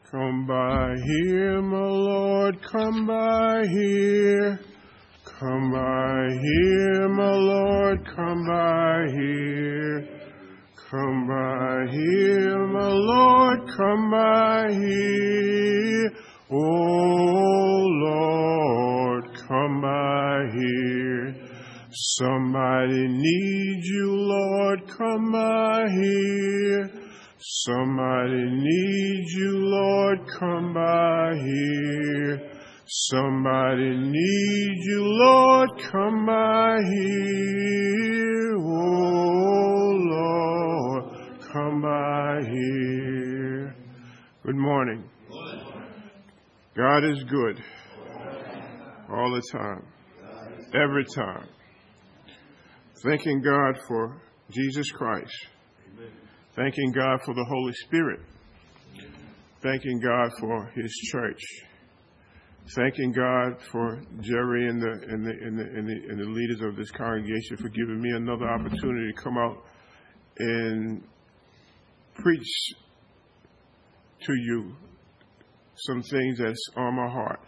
Come by here, my Lord, come by here. Come by here, my Lord, come by here. Come by here, my Lord, come by here. Oh, Lord, come by here. Somebody needs you, Lord, come by here. Somebody needs you, Lord, come by here. Somebody needs you, Lord, come by here. Oh, Lord, come by here. Good morning. God is good all the time, every time. Thanking God for Jesus Christ. Thanking God for the Holy Spirit. Thanking God for His church. Thanking God for Jerry and the leaders of this congregation for giving me another opportunity to come out and preach to you some things that's on my heart.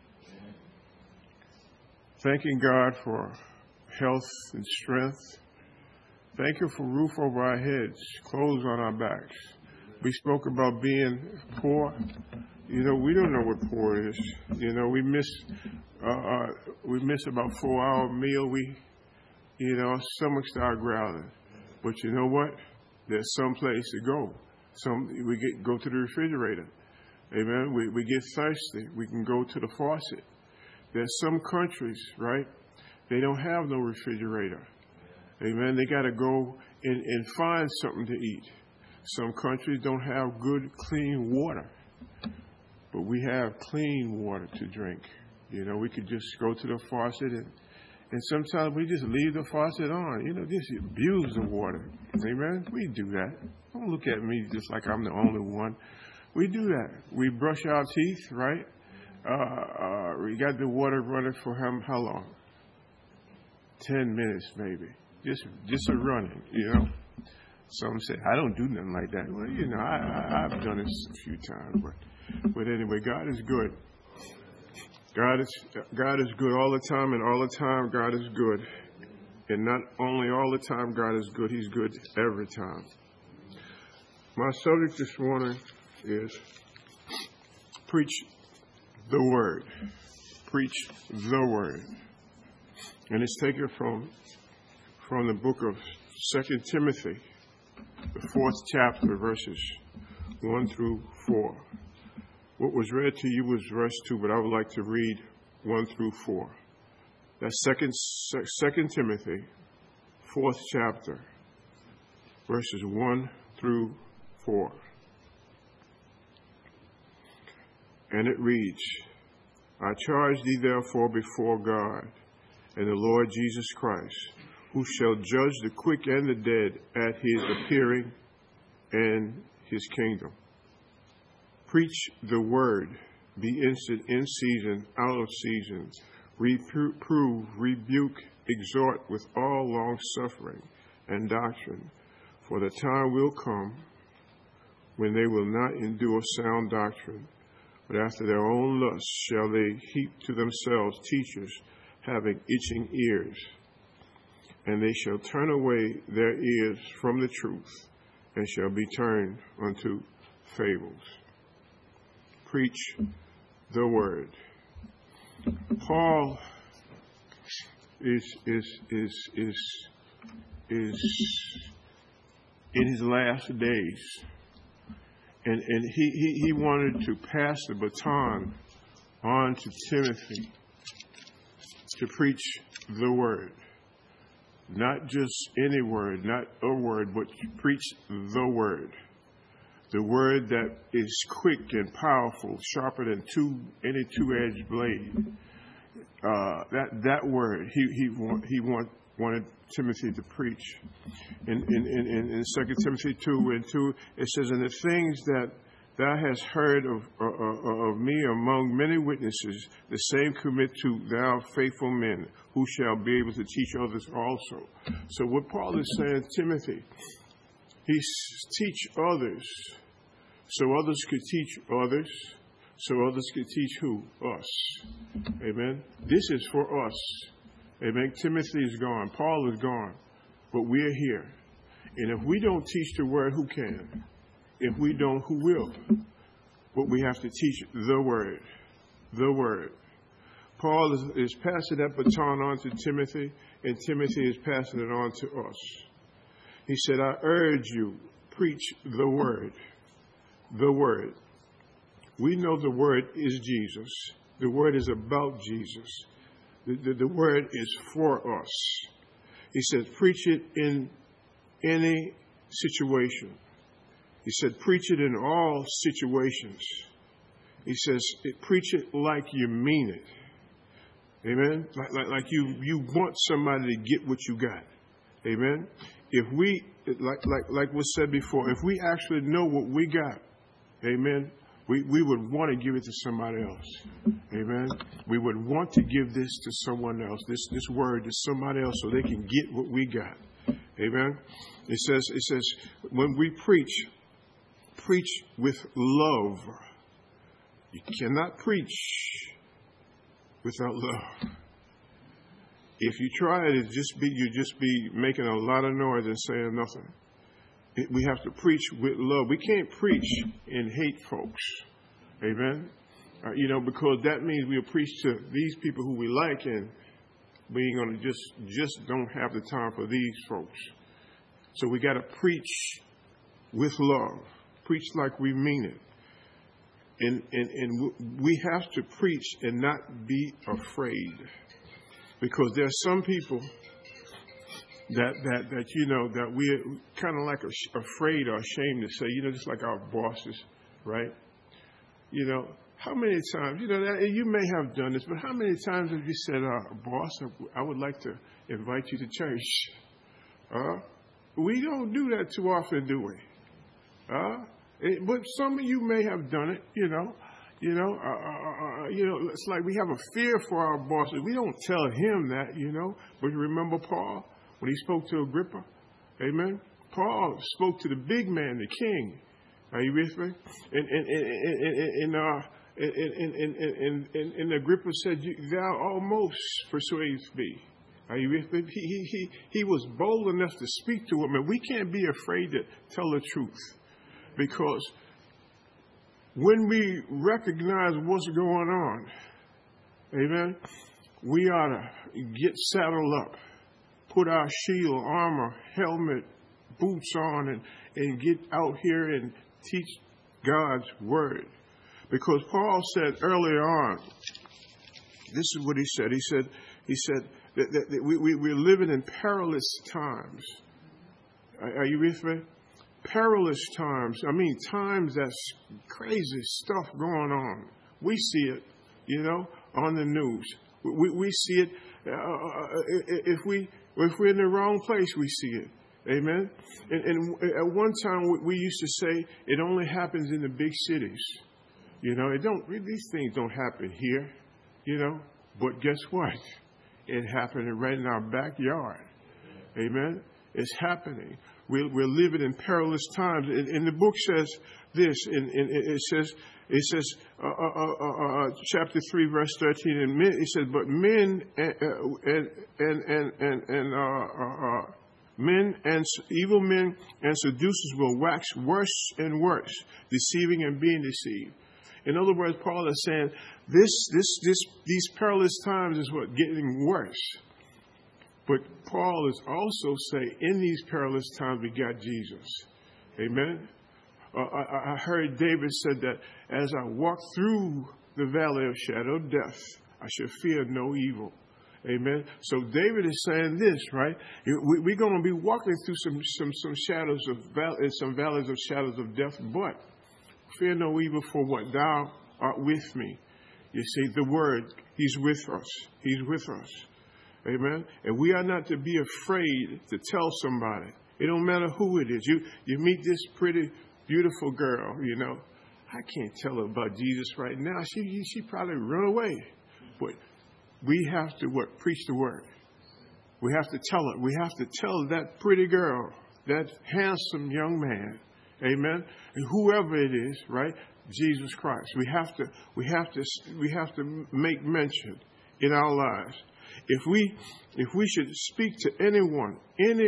Thanking God for health and strength. Thank you for roof over our heads, clothes on our backs. We spoke about being poor. You know, we don't know what poor is. You know, we miss about 4-hour meal. Our stomachs start growling. But you know what? There's some place to go. Go to the refrigerator. Amen. We get thirsty. We can go to the faucet. There's some countries, right? They don't have no refrigerator. Amen. They got to go and find something to eat. Some countries don't have good, clean water. But we have clean water to drink. You know, we could just go to the faucet and sometimes we just leave the faucet on. You know, just abuse the water. Amen. We do that. Don't look at me just like I'm the only one. We do that. We brush our teeth, right? We got the water running for how long? 10 minutes maybe. Just a running, you know. Some say, I don't do nothing like that. Well, you know, I've done it a few times. But anyway, God is good. God is good all the time, and all the time God is good. And not only all the time God is good, He's good every time. My subject this morning is preach the word. Preach the word. And it's taken from the book of 2 Timothy, the 4th chapter, verses 1 through 4. What was read to you was verse 2, but I would like to read 1 through 4. That's 2 Timothy, 4th chapter, verses 1 through 4. And it reads, I charge thee therefore before God and the Lord Jesus Christ, who shall judge the quick and the dead at His appearing and His kingdom. Preach the word, be instant in season, out of season, reprove, rebuke, exhort with all long suffering and doctrine. For the time will come when they will not endure sound doctrine, but after their own lusts shall they heap to themselves teachers having itching ears. And they shall turn away their ears from the truth and shall be turned unto fables. Preach the word. Paul is in his last days, and he wanted to pass the baton on to Timothy to preach the word. Not just any word, not a word, but preach the word. The word that is quick and powerful, sharper than any two-edged blade. That word he wanted Timothy to preach. In 2 Timothy 2:2, it says, "And the things that thou hast heard of me among many witnesses, the same commit to thou faithful men, who shall be able to teach others also." So what Paul is saying, Timothy, teach others so others could teach others, so others could teach who? Us. Amen. This is for us. Amen. Timothy is gone. Paul is gone. But we're here. And if we don't teach the word, who can? If we don't, who will? But we have to teach the word. The word. Paul is passing that baton on to Timothy, and Timothy is passing it on to us. He said, I urge you, preach the word. The word. We know the word is Jesus. The word is about Jesus. The word is for us. He said, preach it in any situation. He said, preach it in all situations. He says, preach it like you mean it. Amen? Like you want somebody to get what you got. Amen? If we, like was said before, if we actually know what we got, amen, we would want to give it to somebody else. Amen? We would want to give this to someone else, this word to somebody else so they can get what we got. Amen? It says, when we preach with love. You cannot preach without love. If you try it, you just be making a lot of noise and saying nothing. We have to preach with love. We can't preach and hate folks. Amen? Because that means we'll preach to these people who we like, and we ain't going to just don't have the time for these folks. So we got to preach with love. Preach like we mean it. And we have to preach and not be afraid. Because there are some people that we're kind of like afraid or ashamed to say, just like our bosses, right? How many times, you may have done this, but how many times have you said, boss, I would like to invite you to church? We don't do that too often, do we? But some of you may have done it, it's like we have a fear for our bosses. We don't tell him that, But you remember Paul when he spoke to Agrippa? Amen. Paul spoke to the big man, the king. Are you with me? And Agrippa said, "Thou almost persuadest me." Are you with me? He was bold enough to speak to him, and we can't be afraid to tell the truth, because when we recognize what's going on, amen, we ought to get saddled up, put our shield, armor, helmet, boots on, and get out here and teach God's word. Because Paul said earlier on, this is what he said. He said that we're living in perilous times. Are you with me? Perilous times. I mean, times that's crazy stuff going on. We see it, on the news. We see it. If we're in the wrong place, we see it. Amen. And at one time we used to say it only happens in the big cities. These things don't happen here. But guess what? It happened right in our backyard. Amen. It's happening. We're living in perilous times. And the book says this, and it says, chapter 3, verse 13, and it says, but men and evil men and seducers will wax worse and worse, deceiving and being deceived. In other words, Paul is saying these perilous times is what getting worse. But Paul is also saying, in these perilous times, we got Jesus. Amen? I heard David said that, as I walk through the valley of shadow of death, I shall fear no evil. Amen? So David is saying this, right? We're going to be walking through some shadows of some valleys of shadows of death, but fear no evil, for what? Thou art with me. You see, the word, he's with us. He's with us. Amen. And we are not to be afraid to tell somebody. It don't matter who it is. You meet this pretty, beautiful girl, I can't tell her about Jesus right now. She probably run away. But we have to preach the word. We have to tell her. We have to tell that pretty girl, that handsome young man, Amen. And whoever it is, right? Jesus Christ. We have to make mention in our lives. If we should speak to anyone,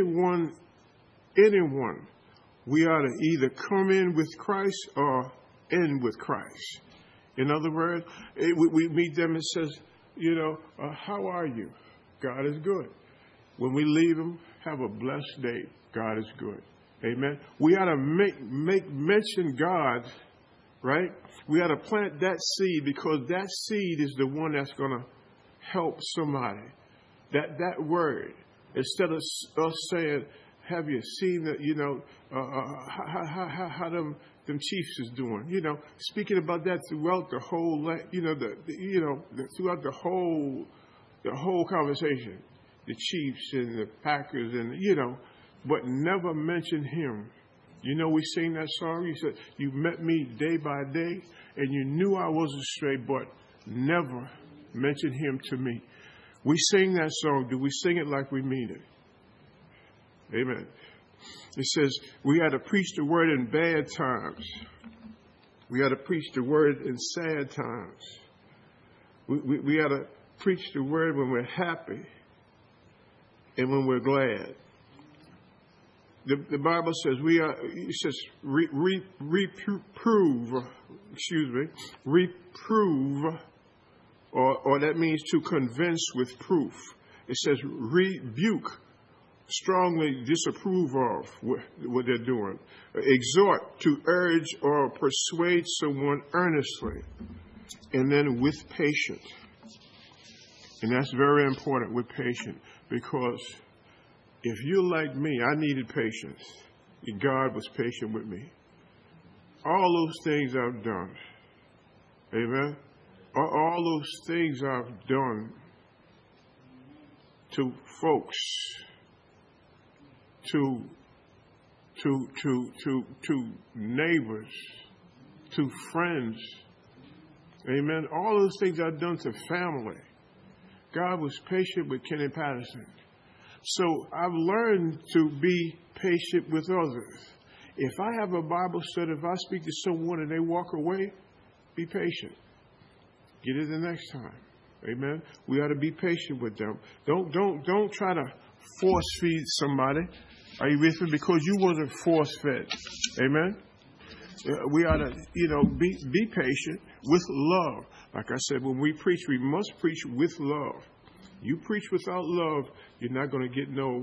we ought to either come in with Christ or end with Christ. In other words, we meet them and says, how are you? God is good. When we leave them, have a blessed day. God is good. Amen. We ought to make mention God, right? We ought to plant that seed, because that seed is the one that's going to help somebody. That word, instead of us saying, have you seen that, how them Chiefs is doing? Speaking about that throughout the whole, throughout the whole conversation, the Chiefs and the Packers and, but never mention him. We sing that song. You said, you met me day by day and you knew I wasn't straight, but never mention him to me. We sing that song. Do we sing it like we mean it? Amen. It says we had to preach the word in bad times. We had to preach the word in sad times. We had to preach the word when we're happy and when we're glad. The Bible says reprove, or that means to convince with proof. It says rebuke, strongly disapprove of what they're doing. Exhort, to urge or persuade someone earnestly. And then with patience. And that's very important, with patience, because if you're like me, I needed patience. God was patient with me. All those things I've done. Amen. All those things I've done to folks, to neighbors, to friends. Amen. All those things I've done to family. God was patient with Kenny Patterson. So I've learned to be patient with others. If I have a Bible study, if I speak to someone and they walk away, be patient. Get it the next time. Amen. We ought to be patient with them. Don't try to force feed somebody. Are you with me? Because you wasn't force fed. Amen. We ought to, be patient with love. Like I said, when we preach, we must preach with love. You preach without love, you're not going to get you're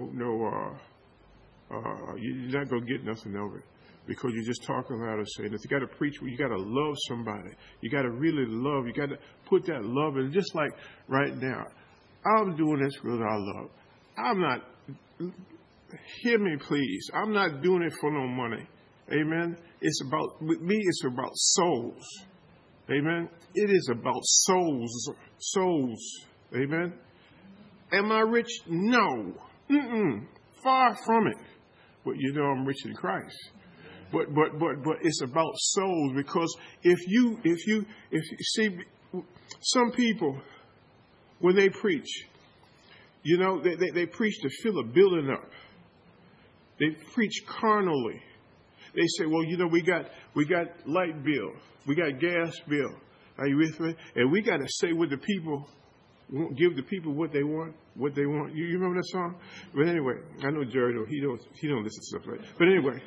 not going to get nothing of it, because you're just talking about it, saying that you got to preach. You got to love somebody. You got to really love. You got to put that love in. Just like right now, I'm doing this because I love. I'm not. Hear me, please. I'm not doing it for no money. Amen. With me, it's about souls. Amen. It is about souls. Souls. Amen. Am I rich? No. Far from it. But I'm rich in Christ. But it's about souls, because if you see, some people, when they preach, they preach to fill a building up. They preach carnally. They say, well, we got light bill, we got gas bill. Are you with me? And we got to say what the people give the people what they want. You remember that song? But anyway, I know Jerry, he don't listen to stuff like that. But anyway,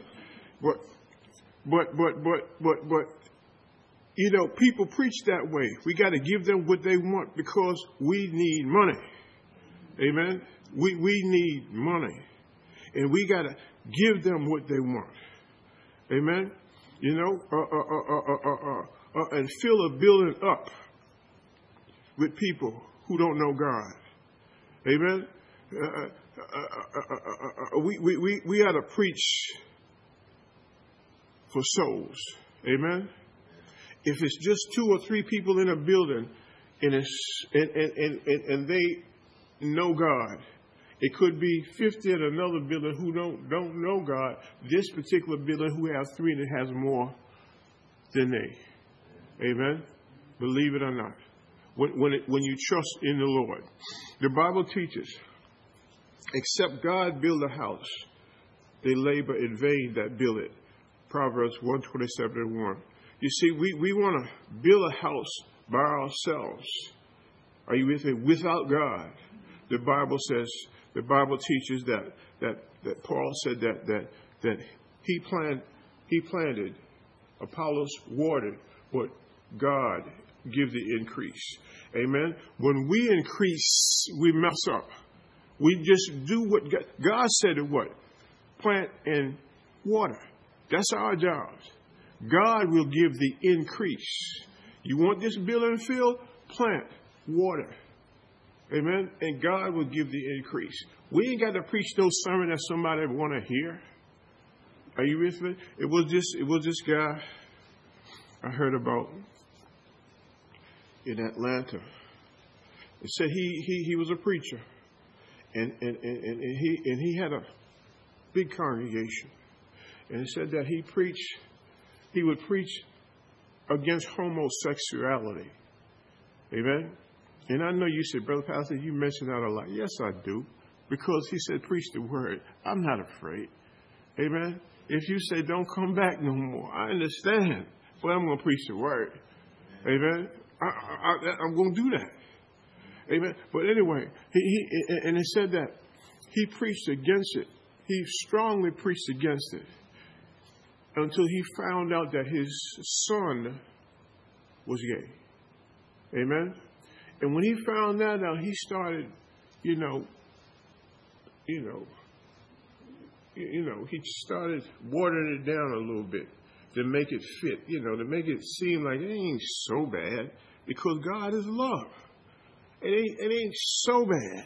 but people preach that way. We got to give them what they want, because we need money. Amen. We need money, and we got to give them what they want. Amen. And fill a building up with people who don't know God. Amen. We ought to preach for souls. Amen. If it's just 2 or 3 people in a building and they know God, it could be 50 in another building who don't know God. This particular building who has 3 and it has more than they. Amen. Believe it or not. When you trust in the Lord. The Bible teaches, except God build a house, they labor in vain that build it. Proverbs 1:27-1. You see, we want to build a house by ourselves. Are you with me? Without God. The Bible teaches that Paul said that he planted, Apollos watered, but God give the increase. Amen. When we increase, we mess up. We just do what God said to what? Plant and water. That's our jobs. God will give the increase. You want this building filled? Plant, water. Amen. And God will give the increase. We ain't got to preach those sermons that somebody want to hear. Are you with me? It was this guy I heard about in Atlanta. It said he was a preacher, and he had a big congregation, and it said that he would preach against homosexuality. Amen. And I know you said, Brother Pastor, you mention that a lot. Yes, I do, because he said preach the word. I'm not afraid. Amen. If you say don't come back no more, I understand. But I'm going to preach the word. Amen. I'm going to do that. Amen. But anyway, and it said that he preached against it. He strongly preached against it until he found out that his son was gay. Amen. And when he found that out, he started, he started watering it down a little bit to make it fit, to make it seem like it ain't so bad, because God is love. It ain't so bad,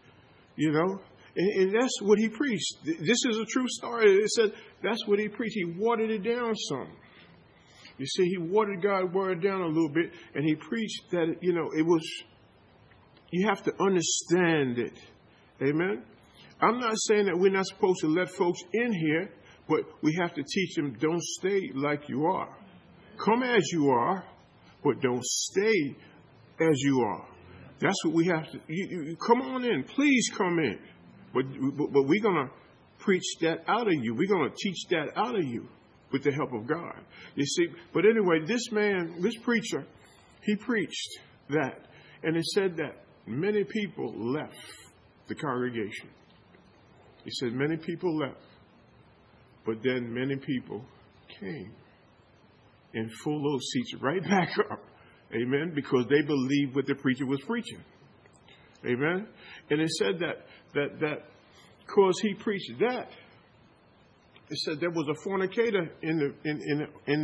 And that's what he preached. This is a true story. It said that's what he preached. He watered it down some. You see, he watered God's word down a little bit, and he preached that, it was, you have to understand it. Amen? I'm not saying that we're not supposed to let folks in here, but we have to teach them, don't stay like you are. Come as you are, but don't stay as you are. That's what we have to, you come on in. Please come in. But we're going to preach that out of you. We're going to teach that out of you with the help of God. You see, but anyway, this preacher, he preached that. And it said that many people left the congregation. He said many people left. But then many people came and full those seats right back up. Amen. Because they believed what the preacher was preaching. Amen. And it said that because he preached that, it said there was a fornicator in the and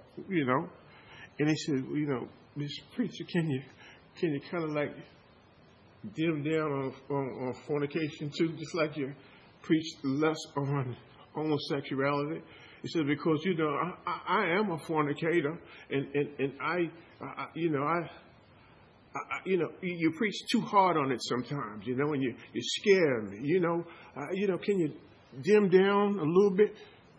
he said, this preacher, can you kind of like dim down on fornication too, just like you preached less on homosexuality? He said, because I am a fornicator, and you preach too hard on it sometimes, and you scare me, can you dim down a little bit?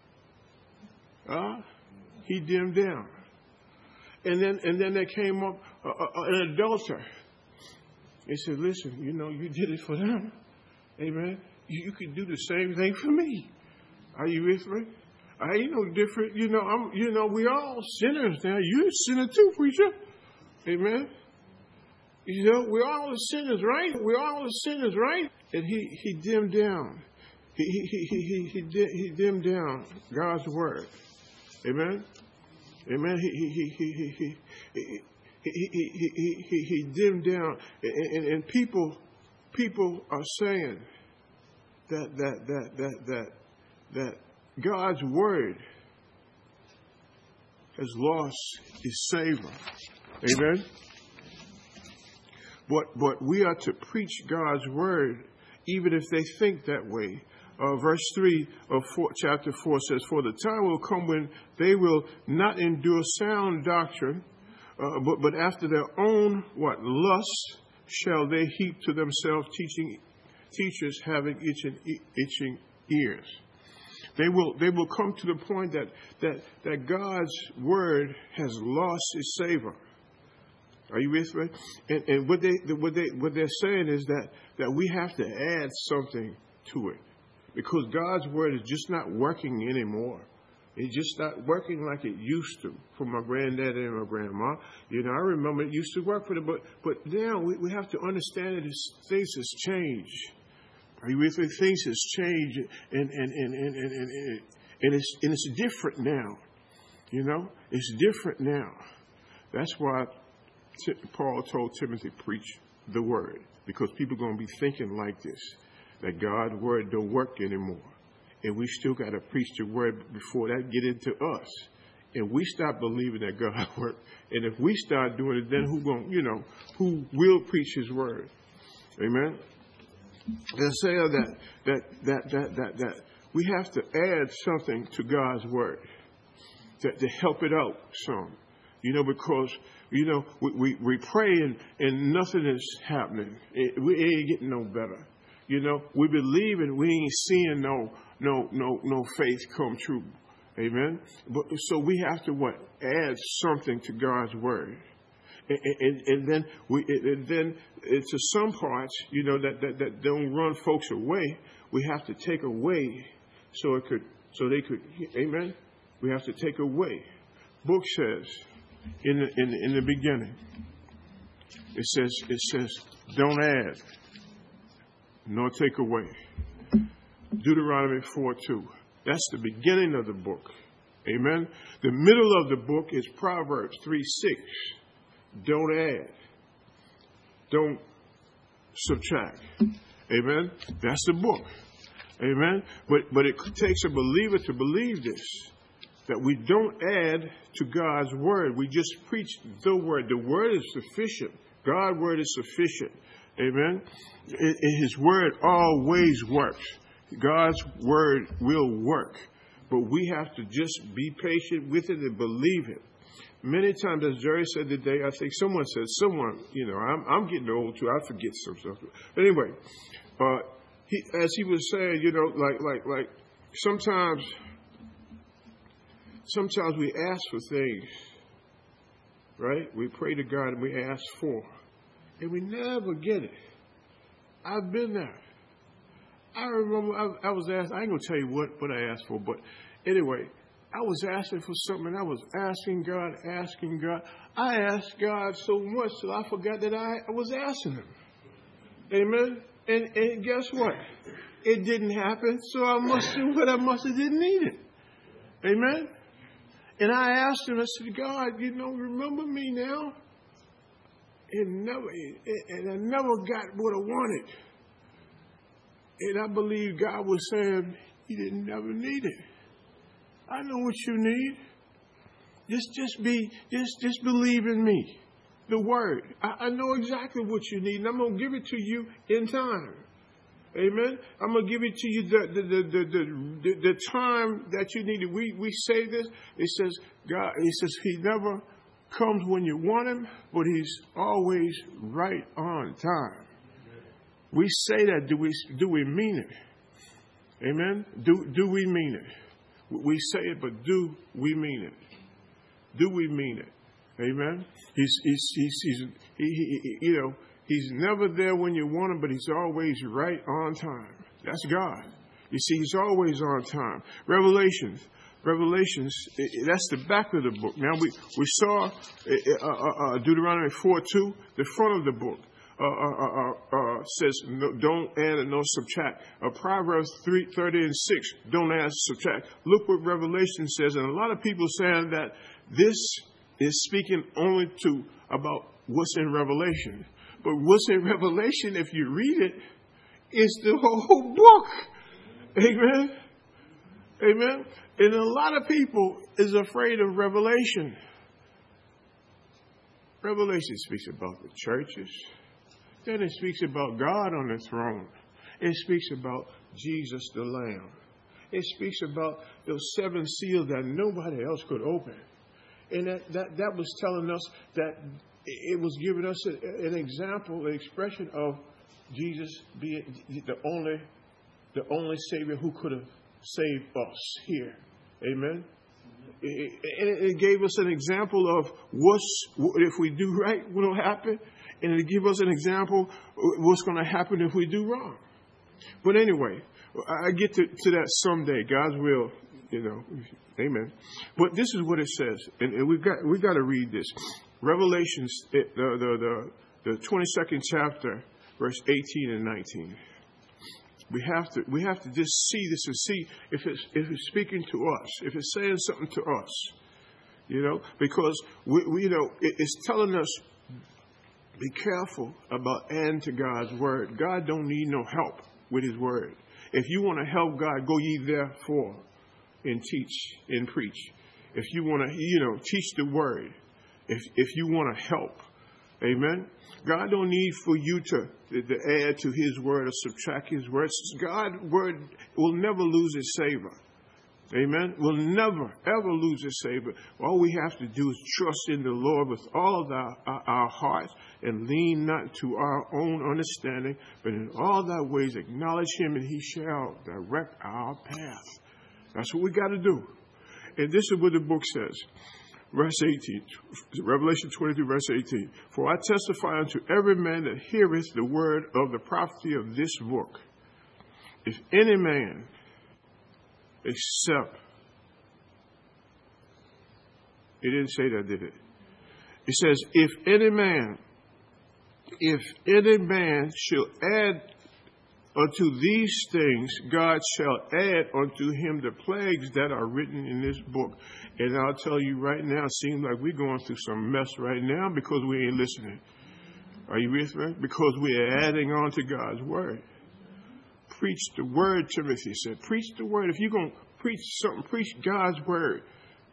He dimmed down. And then there came up an adulterer. He said, listen, you did it for them. Amen. You could do the same thing for me. Are you with me? I ain't no different. We all sinners now. You're a sinner too, preacher. Amen. We're all sinners, right? We're all sinners, right? And he dimmed down. He dimmed down God's word. Amen. Amen. He dimmed down, and people are saying that God's word has lost its savor. Amen. But we are to preach God's word, even if they think that way. Verse 3 of chapter 4 says, for the time will come when they will not endure sound doctrine, but after their own lust shall they heap to themselves teachers having itching ears. They will come to the point that God's word has lost its savor. Are you with me? And what they're saying is that we have to add something to it, because God's word is just not working anymore. It's just not working like it used to for my granddad and my grandma. You know, I remember it used to work for them, but now we have to understand that things has changed. Are you with me? Things has changed, and it's different now. You know, it's different now. That's why Paul told Timothy, preach the word, because people are going to be thinking like this, that God's word don't work anymore. And we still got to preach the word before that get into us. And we stop believing that God works. And if we start doing it, then who will preach his word? Amen? And say that we have to add something to God's word to help it out some. You know, because, you know, we pray and nothing is happening. We ain't getting no better. You know, we believe and we ain't seeing no faith come true. Amen. But so we have to add something to God's word. And then to some parts, you know, that don't run folks away, we have to take away so they could, amen. We have to take away. Book says in the beginning, it says don't add nor take away. Deuteronomy 4:2. That's the beginning of the book. Amen. The middle of the book is Proverbs 3:6. Don't add. Don't subtract. Amen. That's the book. Amen. But it takes a believer to believe this, that we don't add to God's word. We just preach the word. The word is sufficient. God's word is sufficient. Amen. His word always works. God's word will work. But we have to just be patient with it and believe it. Many times, as Jerry said today, I think someone, you know, I'm getting old too. I forget some stuff. But anyway, as he was saying, you know, like sometimes we ask for things, right? We pray to God and we ask for, and we never get it. I've been there. I remember I was asked, I ain't going to tell you what I asked for, but anyway, I was asking for something. I was asking God. I asked God so much that I forgot that I was asking him. Amen? And guess what? It didn't happen, so I must have didn't need it. Amen? And I asked him, I said, God, you know, remember me now? And I never got what I wanted. And I believe God was saying, you didn't never need it. I know what you need. Just believe in me. The word. I know exactly what you need, and I'm going to give it to you in time. Amen. I'm going to give it to you the time that you need it. We say this. It says God. It says he never comes when you want him, but he's always right on time. We say that. Do we mean it? Amen. Do we mean it? We say it, but do we mean it? Do we mean it? Amen. He's never there when you want him, but he's always right on time. That's God. You see, he's always on time. Revelations, that's the back of the book. Now we saw Deuteronomy 4:2, the front of the book. Says no, don't add and no subtract. Proverbs 3:30 and 6, don't add, subtract. Look what Revelation says, and a lot of people saying that this is speaking only about what's in Revelation. But what's in Revelation, if you read it, is the whole book. Amen. Amen. And a lot of people is afraid of Revelation. Revelation speaks about the churches. Then it speaks about God on the throne. It speaks about Jesus the Lamb. It speaks about those 7 seals that nobody else could open. And that was telling us that it was giving us an example, an expression of Jesus being the only Savior who could have saved us here. Amen. It gave us an example of if we do right, what will happen. And it gives us an example of what's going to happen if we do wrong. But anyway, I get to that someday. God's will, Amen. But this is what it says, and we got to read this. Revelations, the 22nd chapter, verse 18 and 19. We have to just see this and see if it's speaking to us, if it's saying something to us, because it's telling us, be careful about adding to God's word. God don't need no help with his word. If you want to help God, go ye therefore and teach and preach. If you want to, teach the word. If you want to help, amen. God don't need for you to add to his word or subtract his words. God's word will never lose its savor. Amen. Will never, ever lose its savor. All we have to do is trust in the Lord with all of our hearts and lean not to our own understanding, but in all thy ways acknowledge him and he shall direct our path. That's what we got to do. And this is what the book says. Verse 18, Revelation 22, verse 18. For I testify unto every man that heareth the word of the prophecy of this book. If any man except, it didn't say that, did it? It says, if any man shall add unto these things, God shall add unto him the plagues that are written in this book. And I'll tell you right now, it seems like we're going through some mess right now because we ain't listening. Are you with me? Because we are adding on to God's word. Preach the word, Timothy said. Preach the word. If you're going to preach something, preach God's word.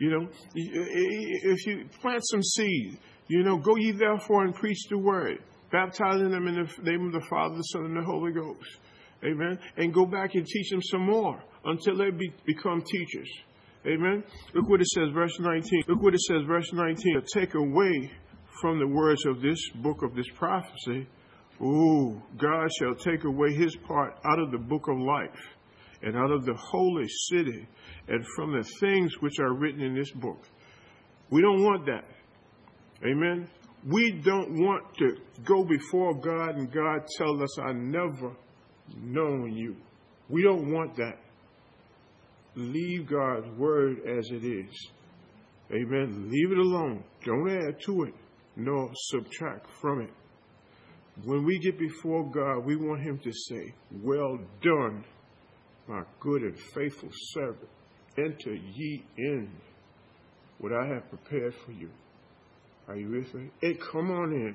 If you plant some seed, go ye therefore and preach the word, baptizing them in the name of the Father, the Son, and the Holy Ghost. Amen. And go back and teach them some more until they become teachers. Amen. Look what it says, verse 19. Look what it says, verse 19. To take away from the words of this book of this prophecy, God shall take away his part out of the book of life and out of the holy city and from the things which are written in this book. We don't want that. Amen. We don't want to go before God and God tell us, I never known you. We don't want that. Leave God's word as it is. Amen. Leave it alone. Don't add to it, nor subtract from it. When we get before God, we want him to say, well done, my good and faithful servant. Enter ye in what I have prepared for you. Are you with me? Hey, come on in.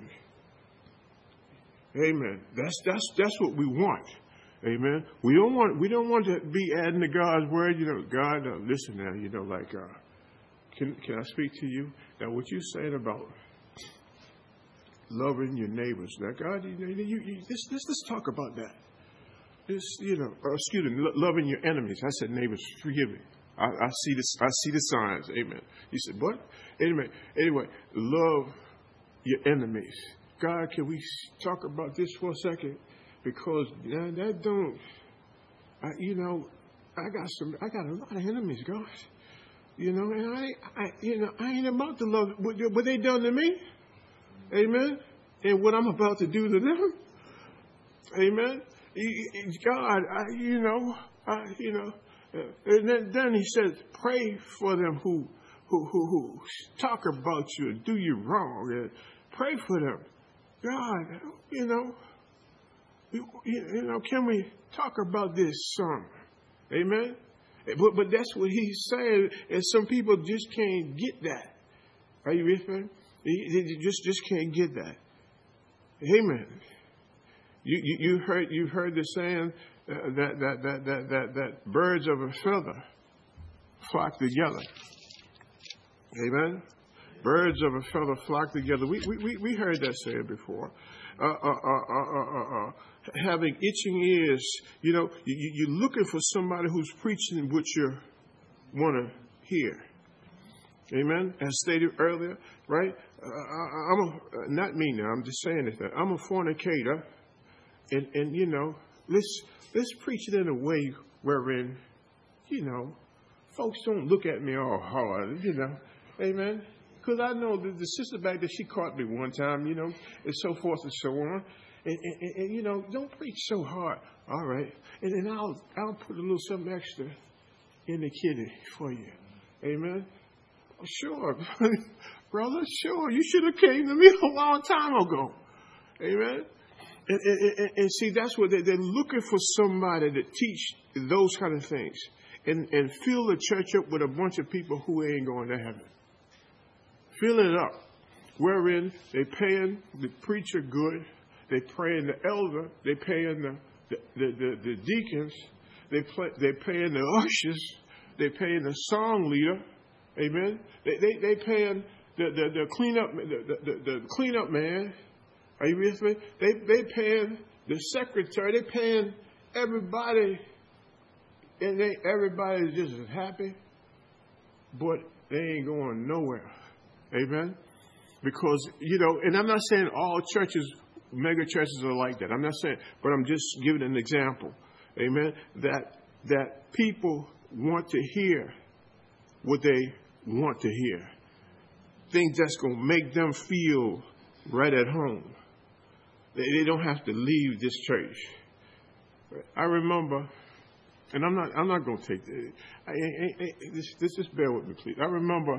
Amen. That's what we want. Amen. We don't want to be adding to God's word. God, listen now. Can I speak to you now? What you're saying about loving your neighbors. Now, God, let's talk about that. Loving your enemies. I said neighbors. Forgive me. I see this. I see the signs. Amen. You said what? Anyway, love your enemies. God, can we talk about this for a second? Because that don't. I got a lot of enemies, God. And I ain't about to love what they done to me. Amen. And what I'm about to do to them. Amen. God, and then he says, pray for them who talk about you and do you wrong. And pray for them. God, can we talk about this some? Amen. But that's what he's saying, and some people just can't get that. Are you with me? They just can't get that. Amen. You heard the saying that birds of a feather flock together. Amen. Birds of a feather flock together. We heard that saying before. Having itching ears, you're looking for somebody who's preaching what you want to hear. Amen. As stated earlier, right? Not me now. I'm just saying it. I'm a fornicator, and let's preach it in a way wherein, folks don't look at me all hard. Amen. Because I know that the sister back there, she caught me one time, and so forth and so on. And don't preach so hard. All right. And then I'll put a little something extra in the kidney for you. Amen. Sure, brother, sure. You should have came to me a long time ago. Amen. And see, that's what they're looking for, somebody to teach those kind of things and fill the church up with a bunch of people who ain't going to heaven. Fill it up, wherein they paying the preacher good, they paying the elder, they paying the deacons, they paying the ushers, they paying the song leader. Amen. They paying the cleanup man. Are you with me? They paying the secretary. They paying everybody, and everybody's just as happy, but they ain't going nowhere. Amen. Because and I'm not saying all churches, mega churches, are like that. I'm not saying, but I'm just giving an example. Amen. That people want to hear what they want to hear. Things that's going to make them feel right at home. They don't have to leave this church. I remember, and I'm not going to take this. Just bear with me, please. I remember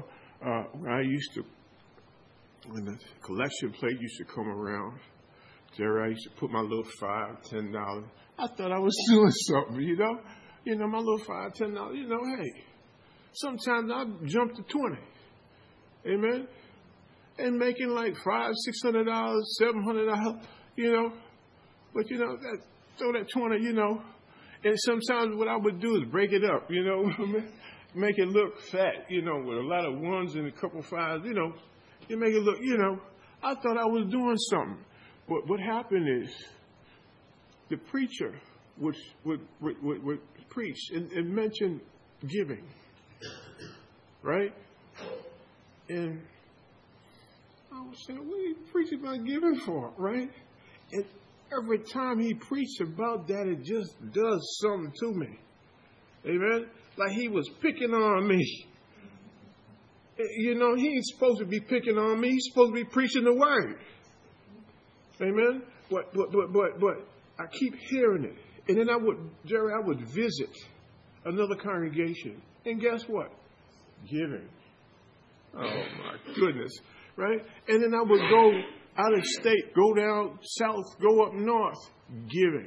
when the collection plate used to come around, Jerry, I used to put my little $5, $10. I thought I was doing something, my little $5, $10. Hey, sometimes I jump to 20. Amen. And making like $500, $600, $700, But throw that 20, And sometimes what I would do is break it up, make it look fat, with a lot of ones and a couple fives, You make it look, I thought I was doing something. But what happened is the preacher would preach and mention giving, right? And I was saying, what are you preaching about giving for, right? And every time he preached about that, it just does something to me. Amen? Like he was picking on me. He ain't supposed to be picking on me. He's supposed to be preaching the word. Amen? But I keep hearing it. And then I would visit another congregation. And guess what? Giving. Oh, my goodness. Right? And then I would go out of state, go down south, go up north, giving.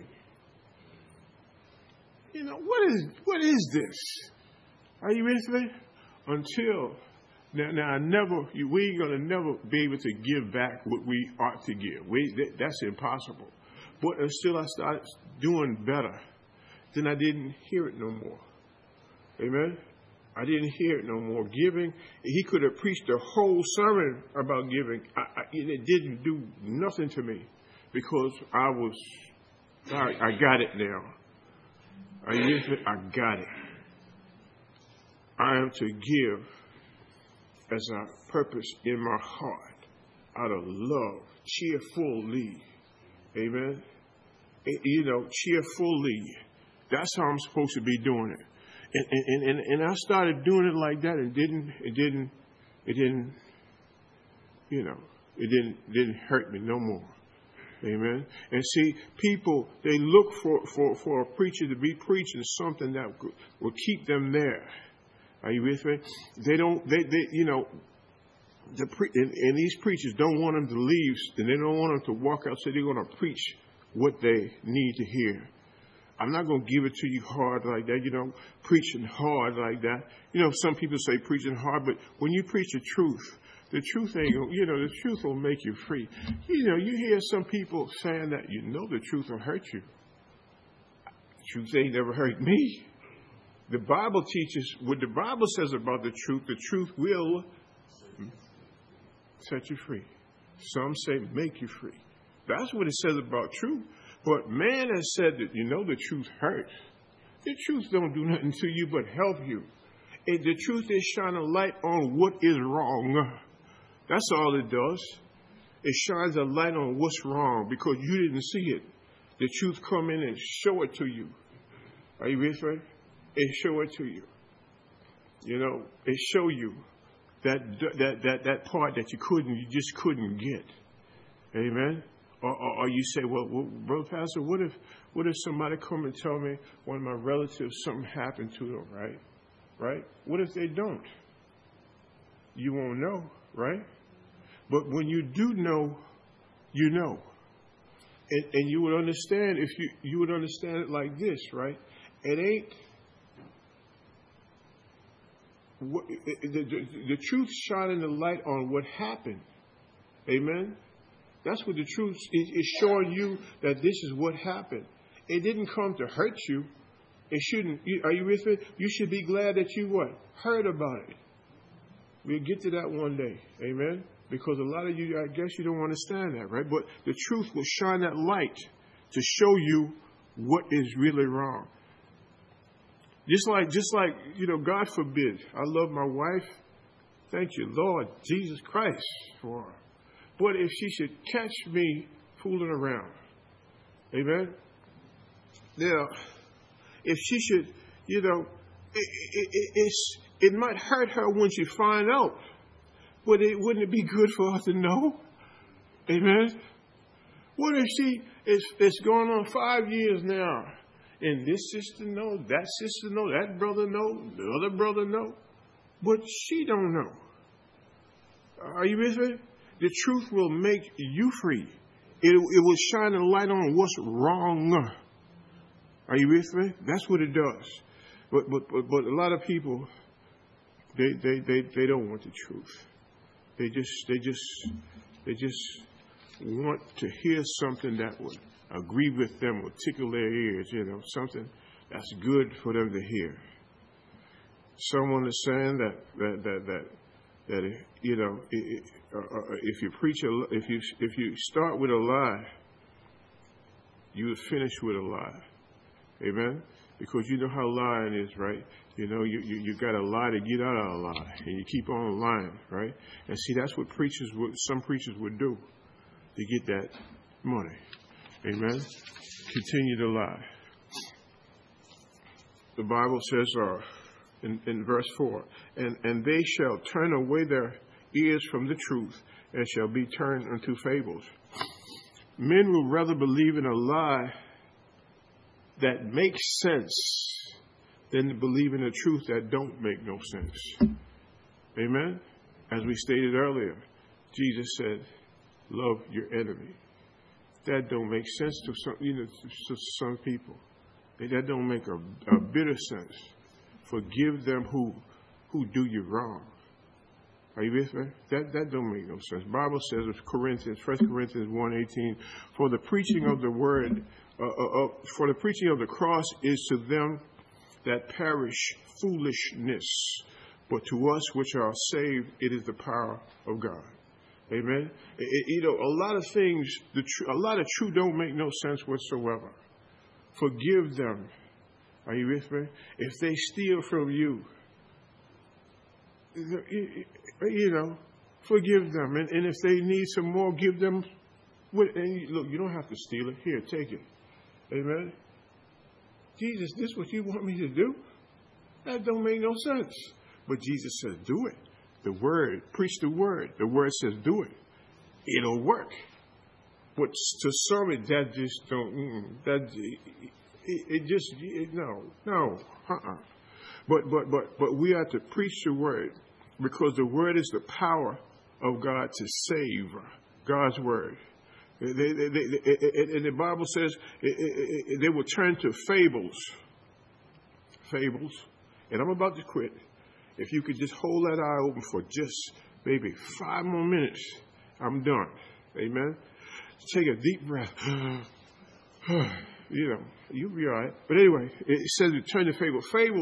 What is this? Are you with me? Until, now we ain't going to never be able to give back what we ought to give. That's impossible. But until I started doing better, then I didn't hear it no more. Amen? I didn't hear it no more. Giving, he could have preached a whole sermon about giving. It didn't do nothing to me because I got it now. I got it. I am to give as a purpose in my heart, out of love, cheerfully. Amen? Cheerfully. That's how I'm supposed to be doing it. And I started doing it like that. It didn't hurt me no more. Amen. And see, people, they look for a preacher to be preaching something that will keep them there. Are you with me? And these preachers don't want them to leave, and they don't want them to walk out, so they're going to preach what they need to hear. I'm not going to give it to you hard like that, preaching hard like that. Some people say preaching hard, but when you preach the truth ain't going the truth will make you free. You hear some people saying that, the truth will hurt you. The truth ain't never hurt me. The Bible teaches what the Bible says about the truth will set you free. Some say make you free. That's what it says about truth. But man has said that, the truth hurts. The truth don't do nothing to you but help you. And the truth is shine a light on what is wrong. That's all it does. It shines a light on what's wrong because you didn't see it. The truth come in and show it to you. Are you with me? It show it to you. It show you that part that you just couldn't get. Amen. Or you say, well, Brother Pastor, what if somebody come and tell me one of my relatives something happened to them, right? right? What if they don't? You won't know, right? But when you do know, you know. And you would understand if you would understand it like this, right? It ain't the truth shining the light on what happened. Amen? That's what the truth is showing you, that this is what happened. It didn't come to hurt you. It shouldn't. Are you with me? You should be glad that you what? Heard about it. We'll get to that one day. Amen? Because a lot of you, I guess you don't understand that, right? But the truth will shine that light to show you what is really wrong. Just like, God forbid, I love my wife. Thank you, Lord Jesus Christ, for her. But if she should catch me fooling around, amen? Now, if she should, it might hurt her when she find out. But wouldn't it be good for her to know? Amen? What if it's going on 5 years now, and this sister know, that sister know, that brother know, the other brother know, but she don't know? Are you with me? The truth will make you free. It will shine a light on what's wrong. Are you with me? That's what it does. But a lot of people, they don't want the truth. They just want to hear something that would agree with them or tickle their ears, something that's good for them to hear. Someone is saying that if you preach if you start with a lie, you will finish with a lie. Amen? Because you know how lying is, right? You got to lie to get out of a lie, and you keep on lying, right? And see, that's what some preachers would do to get that money. Amen? Continue to lie. The Bible says in verse 4, and they shall turn away their ears from the truth and shall be turned unto fables. Men will rather believe in a lie that makes sense than to believe in the truth that don't make no sense. Amen? As we stated earlier, Jesus said, love your enemy. That don't make sense to some people. That don't make a bit of sense. Forgive them who do you wrong. Are you with me? That don't make no sense. The Bible says in 1 Corinthians 1:18, for the preaching of the word, for the preaching of the cross is to them that perish foolishness, but to us which are saved, it is the power of God. Amen. A lot of things, a lot of truth don't make no sense whatsoever. Forgive them. Are you with me? If they steal from you, forgive them. And if they need some more, give them. And look, you don't have to steal it. Here, take it. Amen. Jesus, this is what you want me to do? That don't make no sense. But Jesus says, do it. The word, preach the word. The word says, do it. It'll work. But to some, that just don't. No. But we have to preach the word, because the word is the power of God to save. God's word. And the Bible says they will turn to fables. Fables. And I'm about to quit. If you could just hold that eye open for just maybe 5 more minutes, I'm done. Amen. Take a deep breath. You'll be all right. But anyway, it says to turn to fables.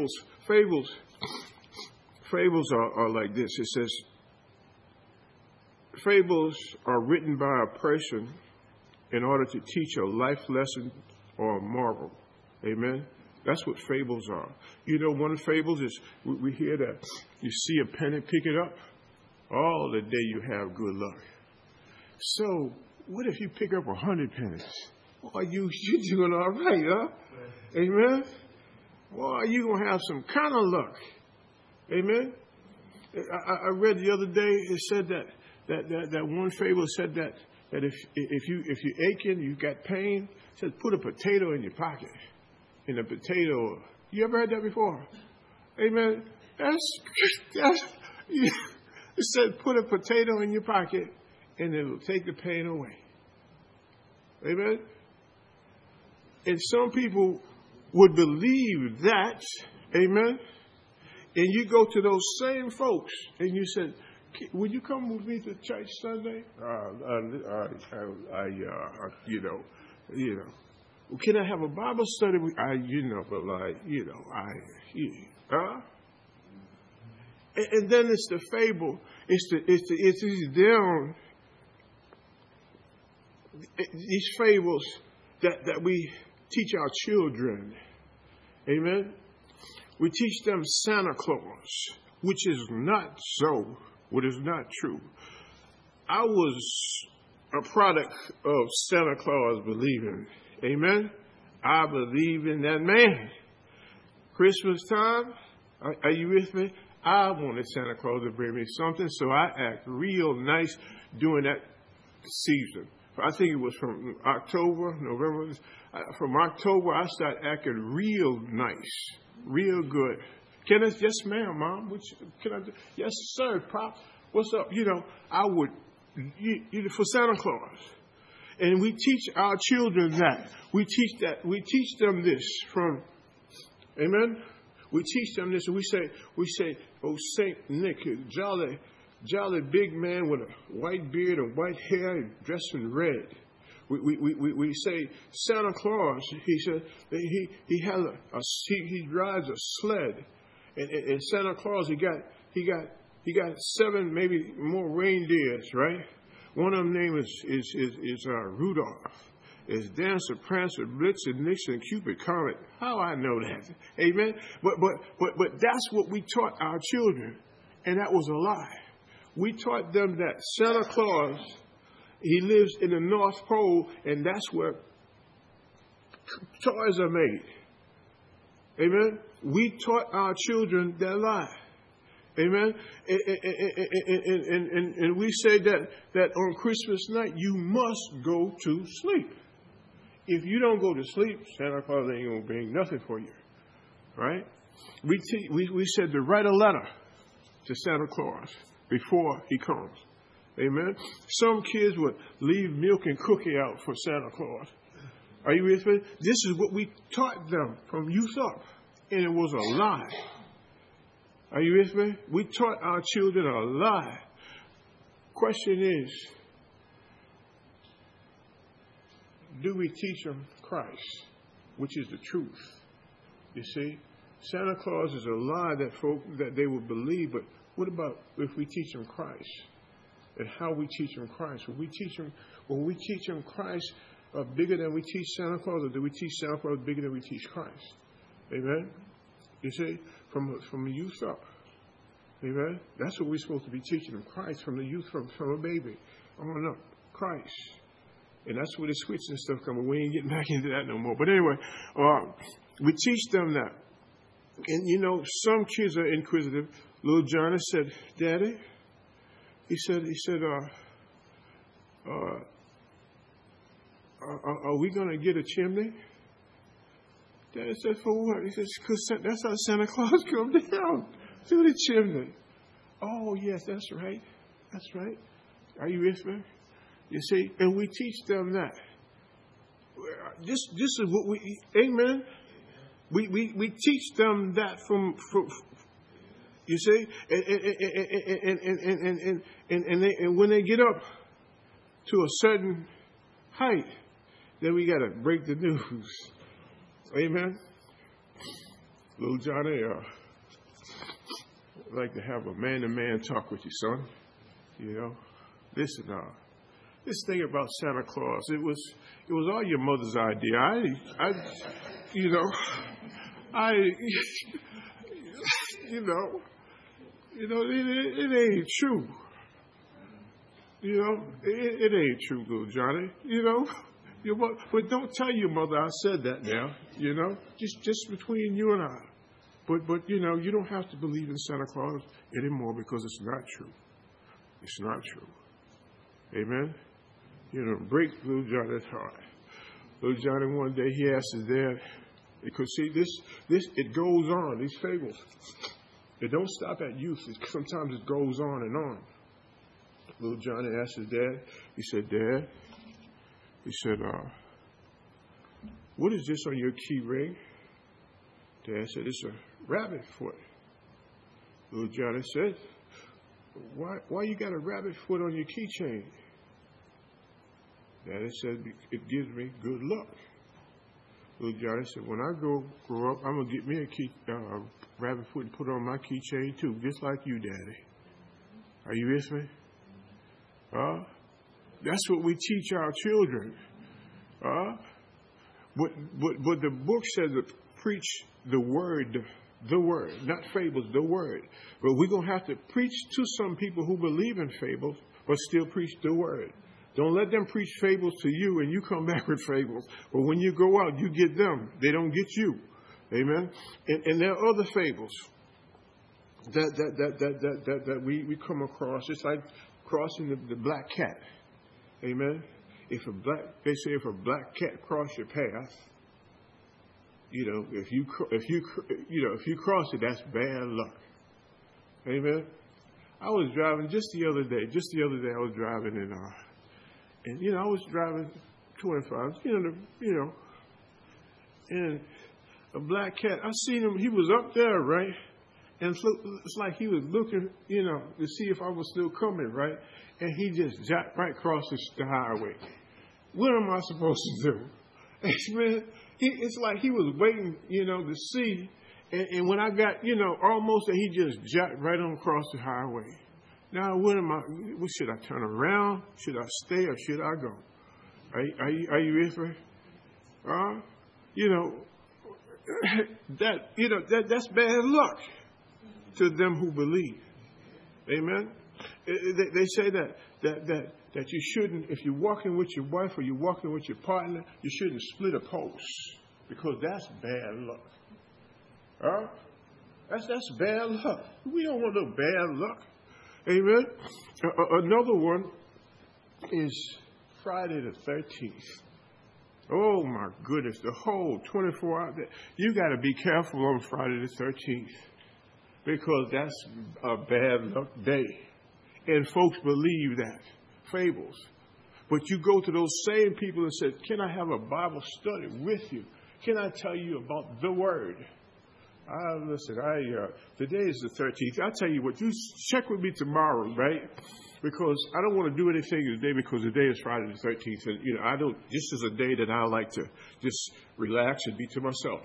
Fables are like this. It says, fables are written by a person in order to teach a life lesson or a moral. Amen? That's what fables are. One of the fables is, we hear that you see a penny, pick it up. All the day you have good luck. So, what if you pick up 100 pennies? Boy, you're doing all right, huh? Amen? Boy, you're going to have some kind of luck. Amen? I read the other day, it said that one fable said that if you're aching, you got pain, it said put a potato in your pocket. And a potato, you ever heard that before? Amen? It said put a potato in your pocket and it'll take the pain away. Amen? And some people would believe that. Amen? And you go to those same folks and you said, would you come with me to church Sunday? Can I have a Bible study? And then it's the fable. It's these fables that we teach our children. Amen. We teach them Santa Claus, which is not so. What is not true. I was a product of Santa Claus believing. Amen. I believe in that man. Christmas time, are you with me? I wanted Santa Claus to bring me something, so I act real nice during that season. I think it was from October, November. From October, I started acting real nice, real good. Can I? Yes, ma'am, Mom. Can I do? Yes, sir, Pop. What's up? I would for Santa Claus, and we teach our children that. We teach them this from. Amen. We teach them this, and we say, oh, Saint Nick, jolly big man with a white beard and white hair and dressed in red. We say Santa Claus. He said he drives a sled, and Santa Claus he got 7 maybe more reindeers, right? One of them name is Rudolph. It's Dancer, Prancer, Blitzen, Nixon, Cupid, Comet. How I know that? Amen. But that's what we taught our children, and that was a lie. We taught them that Santa Claus, he lives in the North Pole, and that's where toys are made. Amen. We taught our children that lie. Amen. And we say that on Christmas night you must go to sleep. If you don't go to sleep, Santa Claus ain't gonna bring nothing for you, right? We said to write a letter to Santa Claus before he comes. Amen. Some kids would leave milk and cookie out for Santa Claus. Are you with me? This is what we taught them from youth up, and it was a lie. Are you with me? We taught our children a lie. Question is, do we teach them Christ, which is the truth? You see, Santa Claus is a lie that they would believe, but what about if we teach them Christ? And how we teach them Christ? When we teach them Christ bigger than we teach Santa Claus, or do we teach Santa Claus bigger than we teach Christ? Amen? You see, from the youth up. Amen? That's what we're supposed to be teaching them, Christ, from the youth, from a baby on up, Christ. And that's where the switch and stuff come. We ain't getting back into that no more. But anyway, we teach them that. And, some kids are inquisitive. Little Johnny said, Daddy, he said, are we going to get a chimney? Daddy said, for what? He says, because that's how Santa Claus come down, through the chimney. Oh, yes, that's right. That's right. Are you with me? You see, and we teach them that. This is what we, amen. We teach them that from you see, and when they get up to a certain height, then we got to break the news. Amen. Little Johnny, I'd like to have a man-to-man talk with you, son. Listen, this thing about Santa Claus, it was all your mother's idea. It ain't true. It ain't true, little Johnny. But don't tell your mother I said that now. Just between you and I. But you don't have to believe in Santa Claus anymore because it's not true. It's not true. Amen. Break little Johnny's heart. Little Johnny one day he asked his dad, because see this it goes on, these fables. It don't stop at youth. Sometimes it goes on and on. Little Johnny asked his dad. He said, Dad, he said, what is this on your key ring? Dad said, it's a rabbit foot. Little Johnny said, why you got a rabbit foot on your keychain? Daddy said, it gives me good luck. Little Johnny said, when I grow up, I'm going to get me a rabbit foot and put it on my keychain too, just like you, Daddy. Are you with me? That's what we teach our children. But the book says to preach the word, not fables, the word. But we're going to have to preach to some people who believe in fables, but still preach the word. Don't let them preach fables to you and you come back with fables. But when you go out, you get them. They don't get you. Amen? And there are other fables that we come across. It's like crossing the black cat. Amen? They say if a black cat cross your path, if you cross it, that's bad luck. Amen? I was driving just the other day. I was driving and I was driving 25. And a black cat. I seen him. He was up there, right? And it's like he was looking, to see if I was still coming, right? And he just jacked right across the highway. What am I supposed to do? Man, it's like he was waiting, to see. And when I got, almost, he just jacked right on across the highway. Now, what should I turn around? Should I stay or should I go? Are you with me? That's bad luck to them who believe. Amen. They say that you shouldn't, if you're walking with your wife or you're walking with your partner, you shouldn't split a post because that's bad luck. That's bad luck. We don't want no bad luck. Amen. Another one is Friday the 13th. Oh my goodness, the whole 24 hours. You got to be careful on Friday the 13th because that's a bad luck day. And folks believe that. Fables. But you go to those same people and say, can I have a Bible study with you? Can I tell you about the Word? Listen, today is the 13th. I'll tell you what, you check with me tomorrow, right? Because I don't want to do anything today because today is Friday the 13th. And, this is a day that I like to just relax and be to myself.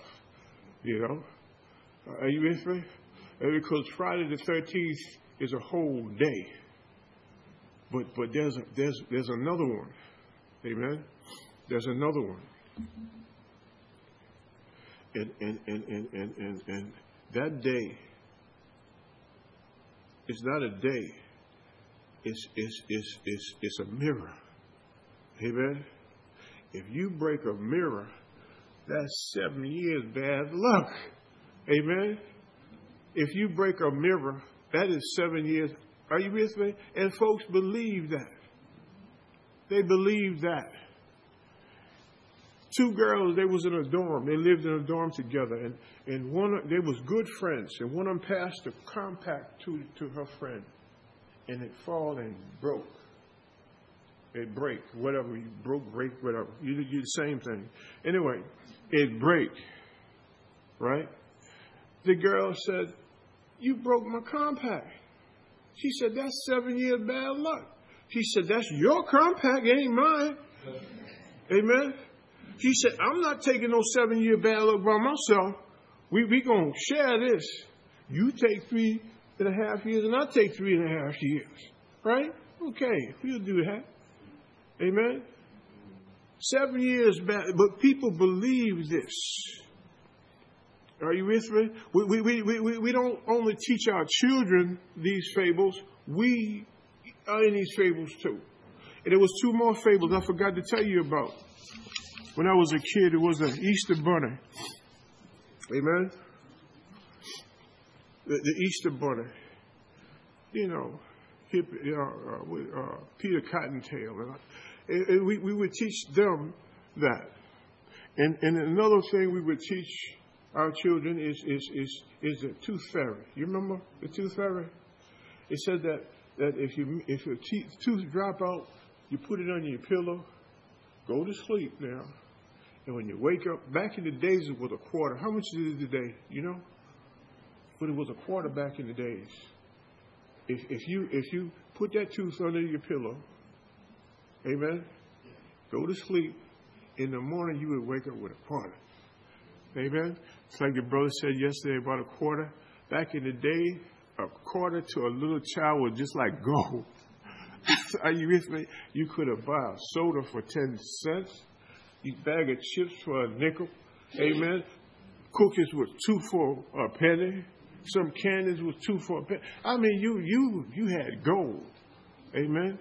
Are you with me? And because Friday the 13th is a whole day. But there's another one. Amen? There's another one. And that day is not a day. It's a mirror. Amen? If you break a mirror, that's 7 years bad luck. Amen? If you break a mirror, that is 7 years. Are you with me? And folks believe that. They believe that. Two girls, they was in a dorm. They lived in a dorm together. And they was good friends. And one of them passed a compact to her friend. And it fall and broke. It break, whatever. You break, whatever. You do the same thing. Anyway, it break. Right? The girl said, you broke my compact. She said, that's 7 years bad luck. She said, that's your compact, it ain't mine. Amen? She said, I'm not taking no 7 year bad luck by myself. We going to share this. You take 3.5 years and I take 3.5 years. Right? Okay, we'll do that. Amen? 7 years bad, but people believe this. Are you with me? We don't only teach our children these fables. We are in these fables too. And there was two more fables I forgot to tell you about. When I was a kid, it was an Easter bunny. Amen? The Easter bunny. Peter Cottontail. And we would teach them that. And another thing we would teach our children is the tooth fairy. You remember the tooth fairy? It said that if your tooth drop out, you put it under your pillow, go to sleep now, and when you wake up, back in the days it was a quarter. How much is it today? You know? But it was a quarter back in the days. If you put that tooth under your pillow, amen, go to sleep, in the morning you would wake up with a quarter. Amen? It's like the brother said yesterday about a quarter. Back in the day, a quarter to a little child was just like gold. Are you with me? You could have bought a soda for 10 cents, a bag of chips for a nickel. Amen? Cookies was 2 for a penny. Some candies was 2 for a penny. I mean, you had gold. Amen?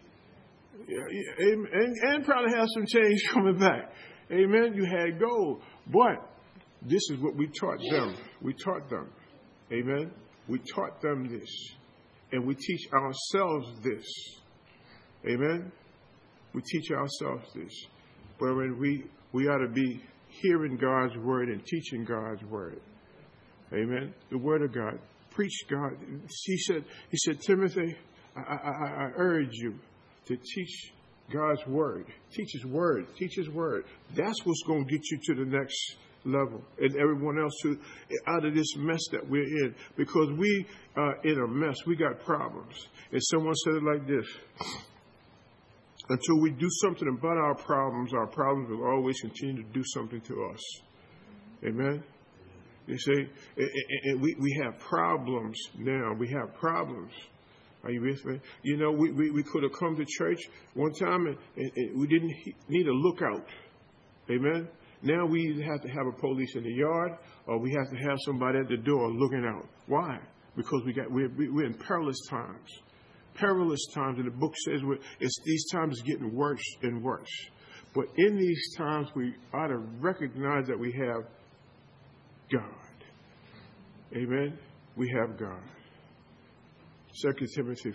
And probably have some change coming back. Amen? You had gold. But this is what we taught them. We taught them. Amen? We taught them this. And we teach ourselves this. Amen? We teach ourselves this. But when we ought to be hearing God's word and teaching God's word. Amen? The word of God. Preach God. He said, Timothy, I urge you to teach God's word. Teach His word. Teach His word. That's what's going to get you to the next level. And everyone else out of this mess that we're in. Because we are in a mess. We got problems. And someone said it like this. Until we do something about our problems will always continue to do something to us. Amen? You see, we have problems now. We have problems. Are you with me? You know, we could have come to church one time and we didn't need a lookout. Amen? Now we either have to have a police in the yard or we have to have somebody at the door looking out. Why? Because we're in perilous times. Perilous times. And the book says these times getting worse and worse. But in these times, we ought to recognize that we have God. Amen? We have God. 2 Timothy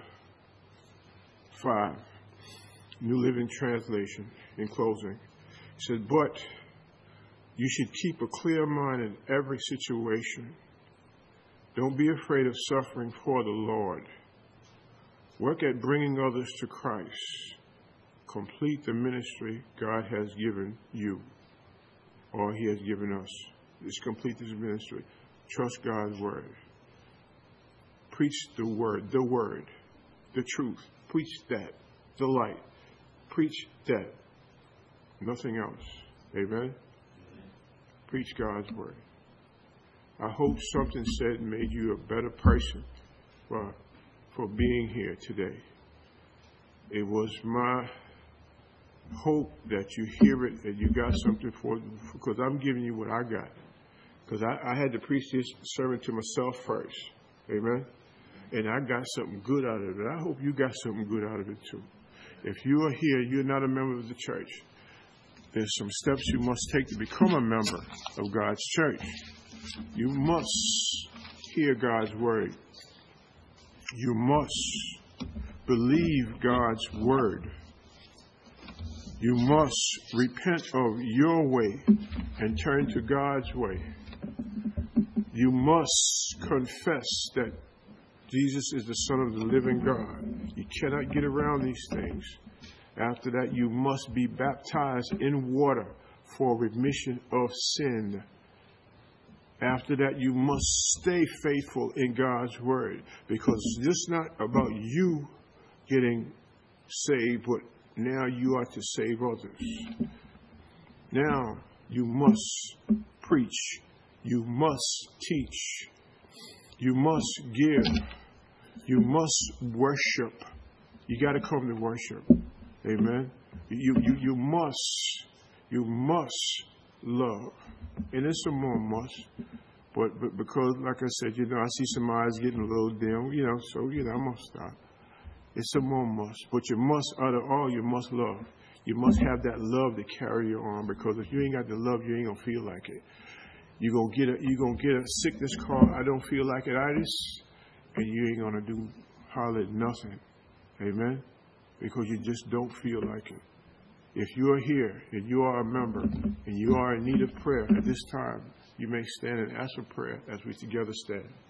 4:5, New Living Translation, in closing. It says, but you should keep a clear mind in every situation. Don't be afraid of suffering for the Lord. Work at bringing others to Christ. Complete the ministry God has given you, or He has given us. Just complete this ministry. Trust God's word. Preach the word, the truth. Preach that, the light. Preach that. Nothing else. Amen? Preach God's word. I hope something said made you a better person for being here today. It was my hope that you hear it and you got something because I'm giving you what I got. Because I had to preach this sermon to myself first. Amen? And I got something good out of it. I hope you got something good out of it too. If you are here, you're not a member of the church. There's some steps you must take to become a member of God's church. You must hear God's word. You must believe God's word. You must repent of your way and turn to God's way. You must confess that Jesus is the Son of the living God. You cannot get around these things. After that, you must be baptized in water for remission of sin. After that, you must stay faithful in God's word, because this is not about you getting saved, but now you are to save others. Now you must preach. You must teach. You must give. You must worship. You got to come to worship. Amen. You must love. And there's some more must. But because, like I said, I see some eyes getting a little dim, so, I'm going to stop. It's some more must. But you must, out of all, you must love. You must have that love to carry you on, because if you ain't got the love, you ain't going to feel like it. You're going to get a sickness call, I don't feel like it, itis, and you ain't going to do hardly nothing. Amen? Because you just don't feel like it. If you are here and you are a member and you are in need of prayer at this time, You may stand and ask for prayer as we together stand.